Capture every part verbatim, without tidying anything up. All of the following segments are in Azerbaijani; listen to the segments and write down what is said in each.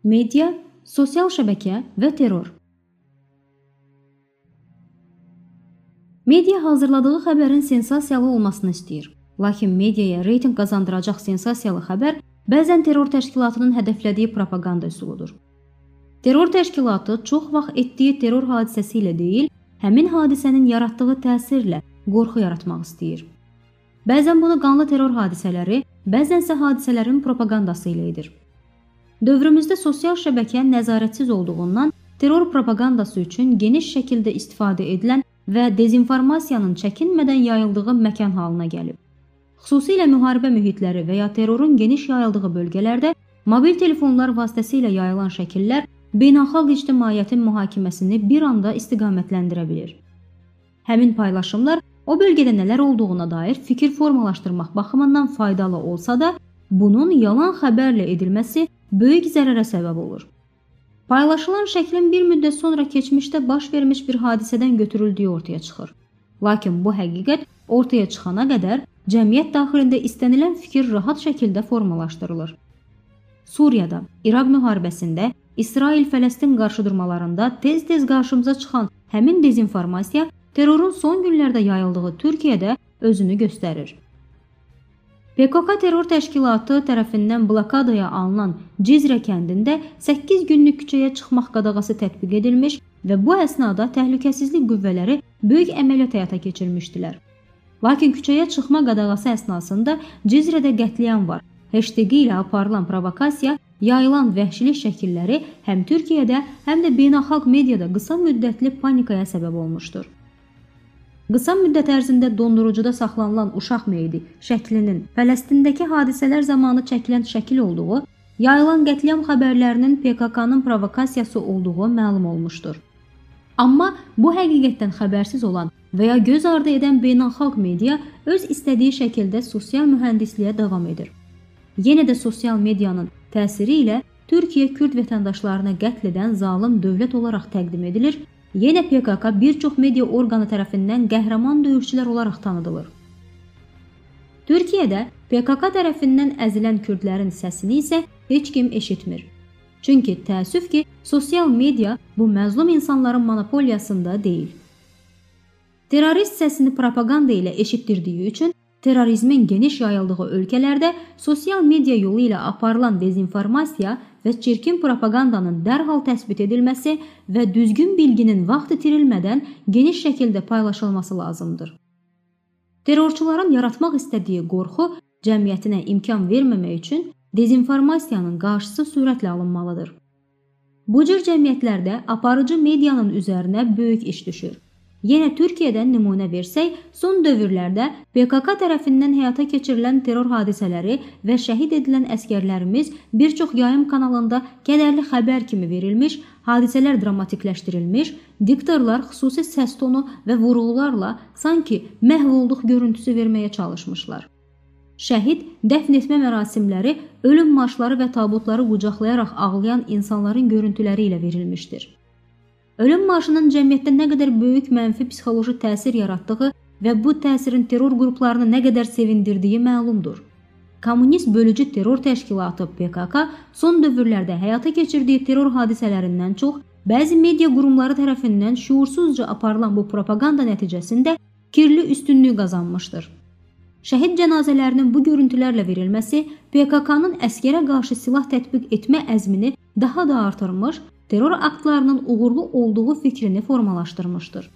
Media, sosial şəbəkə və terror. Media hazırladığı xəbərin sensasiyalı olmasını istəyir. Lakin mediaya reytinq qazandıracaq sensasiyalı xəbər bəzən terror təşkilatının hədəflədiyi propaganda üsuludur. Terror təşkilatı çox vaxt etdiyi terror hadisəsi ilə deyil, həmin hadisənin yaratdığı təsirlə qorxu yaratmaq istəyir. Bəzən bunu qanlı terror hadisələri, bəzənsə hadisələrin propagandası ilə edir. Dövrümüzdə sosial şəbəkə nəzarətsiz olduğundan terror propagandası üçün geniş şəkildə istifadə edilən və dezinformasiyanın çəkinmədən yayıldığı məkan halına gəlib. Xüsusilə müharibə mühitləri və ya terrorun geniş yayıldığı bölgələrdə mobil telefonlar vasitəsilə yayılan şəkillər beynəlxalq ictimaiyyətin mühakiməsini bir anda istiqamətləndirə bilir. Həmin paylaşımlar o bölgədə nələr olduğuna dair fikir formalaşdırmaq baxımından faydalı olsa da, bunun yalan xəbərlə edilməsi böyük zərərə səbəb olur. Paylaşılan şəklin bir müddət sonra keçmişdə baş vermiş bir hadisədən götürüldüyü ortaya çıxır. Lakin bu həqiqət ortaya çıxana qədər cəmiyyət daxilində istənilən fikir rahat şəkildə formalaşdırılır. Suriyada, İraq müharibəsində, İsrail-Fələstin qarşıdurmalarında tez-tez qarşımıza çıxan həmin dezinformasiya terrorun son günlərdə yayıldığı Türkiyədə özünü göstərir. P K K terror təşkilatı tərəfindən blokadaya alınan Cizrə kəndində səkkiz günlük küçəyə çıxmaq qadağası tətbiq edilmiş və bu əsnada təhlükəsizlik qüvvələri böyük əməliyyat həyata keçirmişdilər. Lakin küçəyə çıxma qadağası əsnasında Cizrədə qətliyam var hashtagi ilə aparılan provokasiya, yayılan vəhşilik şəkilləri həm Türkiyədə, həm də beynəlxalq mediada qısa müddətli panikaya səbəb olmuşdur. Qısa müddət ərzində dondurucuda saxlanılan uşaq meyidi şəklinin Fələstindəki hadisələr zamanı çəkilən şəkil olduğu, yayılan qətliyam xəbərlərinin P K K-nın provokasiyası olduğu məlum olmuşdur. Amma bu həqiqətdən xəbərsiz olan və ya göz ardı edən beynəlxalq media öz istədiyi şəkildə sosial mühəndisliyə davam edir. Yenə də sosial medianın təsiri ilə Türkiyə Kürd vətəndaşlarını qətl edən zalım dövlət olaraq təqdim edilir. Yenə P K K bir çox media orqanı tərəfindən qəhrəman döyüşçülər olaraq tanıdılır. Türkiyədə P K K tərəfindən əzilən kürdlərin səsini isə heç kim eşitmir. Çünki təəssüf ki, sosial media bu məzlum insanların monopoliyasında deyil. Terrorist səsini propaganda ilə eşitdirdiyi üçün terrorizmin geniş yayıldığı ölkələrdə sosial media yolu ilə aparılan dezinformasiya və çirkin propagandanın dərhal təsbit edilməsi və düzgün bilginin vaxt itirilmədən geniş şəkildə paylaşılması lazımdır. Terrorçuların yaratmaq istədiyi qorxu cəmiyyətinə imkan verməmək üçün dezinformasiyanın qarşısı sürətlə alınmalıdır. Bu cür cəmiyyətlərdə aparıcı medianın üzərinə böyük iş düşür. Yenə Türkiyədən nümunə versək, son dövrlərdə P K K tərəfindən həyata keçirilən terror hadisələri və şəhid edilən əskərlərimiz bir çox yayım kanalında kədərli xəbər kimi verilmiş, hadisələr dramatikləşdirilmiş, diktorlar xüsusi səs tonu və vurğularla sanki məhv olduq görüntüsü verməyə çalışmışlar. Şəhid, dəfn etmə mərasimləri, ölüm marşları və tabutları qucaqlayaraq ağlayan insanların görüntüləri ilə verilmişdir. Ölüm marşının cəmiyyətdə nə qədər böyük mənfi psixoloji təsir yaratdığı və bu təsirin terror qruplarını nə qədər sevindirdiyi məlumdur. Kommunist bölücü terror təşkilatı P K K son dövrlərdə həyata keçirdiyi terror hadisələrindən çox, bəzi media qurumları tərəfindən şuursuzca aparılan bu propaganda nəticəsində kirli üstünlük qazanmışdır. Şəhid cənazələrinin bu görüntülərlə verilməsi P K K-nın əskərə qarşı silah tətbiq etmə əzmini daha da artırmış, terror aktlarının uğurlu olduğu fikrini formalaşdırmışdır.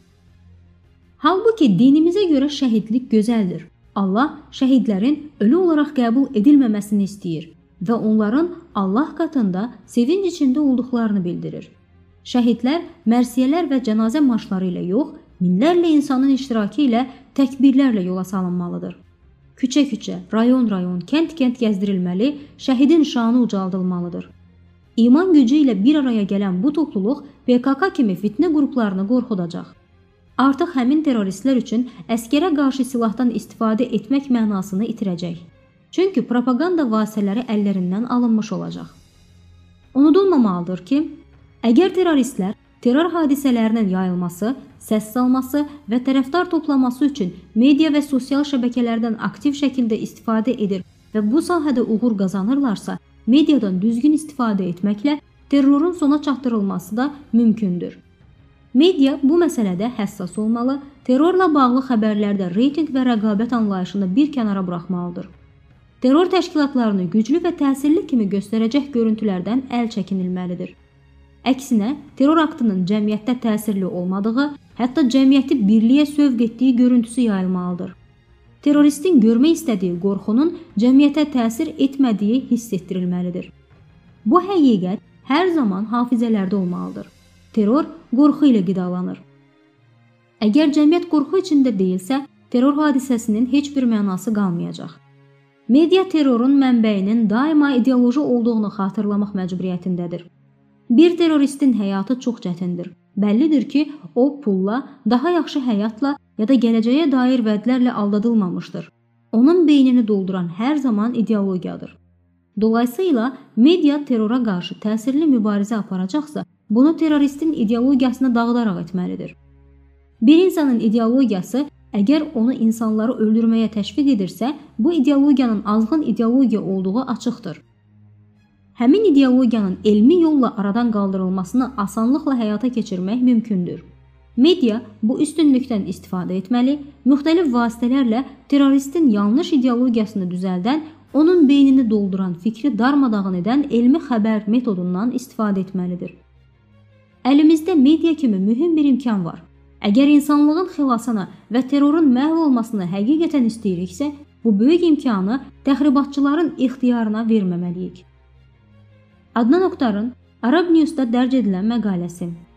Halbuki dinimizə görə şəhidlik gözəldir. Allah şəhidlərin ölü olaraq qəbul edilməməsini istəyir və onların Allah qatında sevinc içində olduqlarını bildirir. Şəhidlər mərsiyələr və cənazə marşları ilə yox, minlərlə insanın iştirakı ilə təkbirlərlə yola salınmalıdır. Küçə-küçə, rayon-rayon, kənd-kənd gəzdirilməli, şəhidin şanı ucaldılmalıdır. İman gücü ilə bir araya gələn bu topluluq P K K kimi fitnə qruplarını qorxudacaq. Artıq həmin terroristlər üçün əskərə qarşı silahdan istifadə etmək mənasını itirəcək. Çünki propaganda vasitələri əllərindən alınmış olacaq. Unudulmamalıdır ki, əgər terroristlər terror hadisələrinin yayılması, səs salması və tərəfdar toplaması üçün media və sosial şəbəkələrdən aktiv şəkildə istifadə edir və bu sahədə uğur qazanırlarsa, mediadan düzgün istifadə etməklə terrorun sona çatdırılması da mümkündür. Media bu məsələdə həssas olmalı, terrorla bağlı xəbərlərdə reytinq və rəqabət anlayışını bir kənara buraxmalıdır. Terror təşkilatlarını güclü və təsirli kimi göstərəcək görüntülərdən əl çəkinilməlidir. Əksinə, terror aktının cəmiyyətdə təsirli olmadığı, hətta cəmiyyəti birliyə sövq etdiyi görüntüsü yayılmalıdır. Terroristin görmək istədiyi qorxunun cəmiyyətə təsir etmədiyi hiss etdirilməlidir. Bu həqiqət hər zaman hafizələrdə olmalıdır. Terror qorxu ilə qidalanır. Əgər cəmiyyət qorxu içində deyilsə, terror hadisəsinin heç bir mənası qalmayacaq. Media terrorun mənbəyinin daima ideoloji olduğunu xatırlamaq məcburiyyətindədir. Bir terroristin həyatı çox çətindir. Bəllidir ki, o pulla, daha yaxşı həyatla ya da gələcəyə dair vədlərlə aldadılmamışdır. Onun beynini dolduran hər zaman ideologiyadır. Dolayısıyla media terrora qarşı təsirli mübarizə aparacaqsa, bunu terroristin ideologiyasını dağıdaraq etməlidir. Bir insanın ideologiyası əgər onu insanları öldürməyə təşviq edirsə, bu ideologiyanın azğın ideologiya olduğu açıqdır. Həmin ideologiyanın elmi yolla aradan qaldırılmasını asanlıqla həyata keçirmək mümkündür. Media bu üstünlükdən istifadə etməli, müxtəlif vasitələrlə terroristin yanlış ideologiyasını düzəldən, onun beynini dolduran, fikri darmadağın edən elmi xəbər metodundan istifadə etməlidir. Əlimizdə media kimi mühüm bir imkan var. Əgər insanlığın xilasına və terrorun məhv olmasını həqiqətən istəyiriksə, bu böyük imkanı təxribatçıların ixtiyarına verməməliyik. Adnan Oktarın Arab News-da dərc edilən məqaləsi.